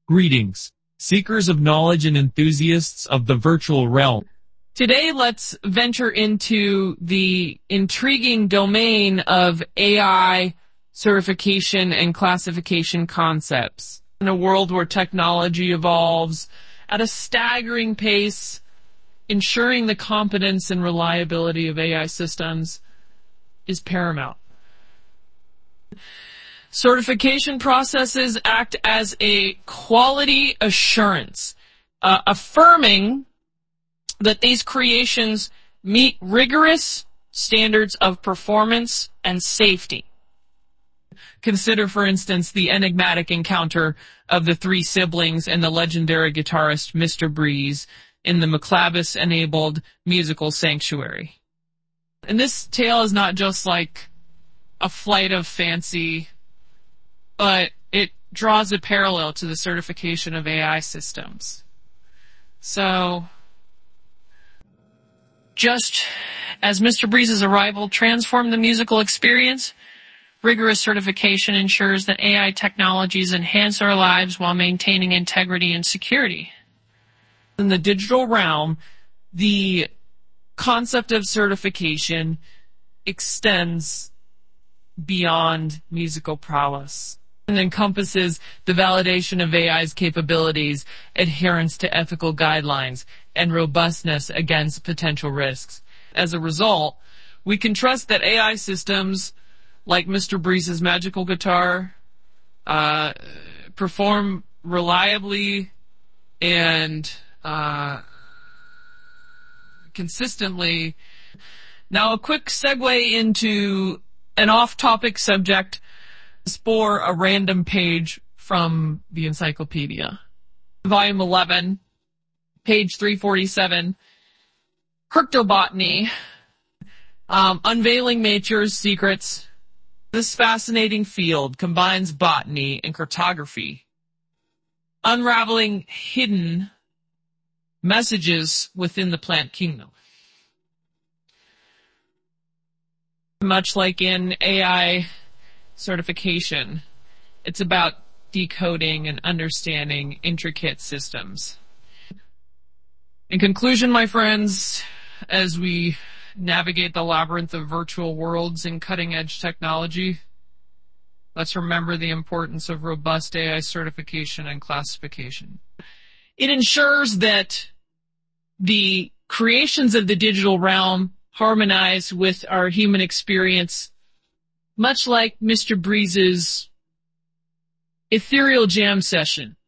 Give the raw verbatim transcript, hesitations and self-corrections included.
Greetings, seekers of knowledge and enthusiasts of the virtual realm. Today, let's venture into the intriguing domain of A I certification and classification concepts. In a world where technology evolves at a staggering pace, ensuring the competence and reliability of A I systems is paramount. Certification processes act as a quality assurance, uh, affirming that these creations meet rigorous standards of performance and safety. Consider, for instance, the enigmatic encounter of the three siblings and the legendary guitarist Mister Breeze in the McClabus-enabled musical Sanctuary. And this tale is not just like a flight of fancy, but it draws a parallel to the certification of A I systems. So, just as Mister Breeze's arrival transformed the musical experience, rigorous certification ensures that A I technologies enhance our lives while maintaining integrity and security. In the digital realm, the concept of certification extends beyond musical prowess and encompasses the validation of A I's capabilities, adherence to ethical guidelines, and robustness against potential risks. As a result, we can trust that A I systems, like Mister Breeze's magical guitar, uh, perform reliably and uh, consistently. Now, a quick segue into an off-topic subject for a random page from the encyclopedia. Volume eleven, page three forty-seven, Cryptobotany, um, Unveiling Nature's Secrets. This fascinating field combines botany and cryptography, unraveling hidden messages within the plant kingdom. Much like in A I certification, it's about decoding and understanding intricate systems. In conclusion, my friends, as we navigate the labyrinth of virtual worlds and cutting-edge technology, let's remember the importance of robust A I certification and classification. It ensures that the creations of the digital realm harmonize with our human experience, much like Mister Breeze's ethereal jam session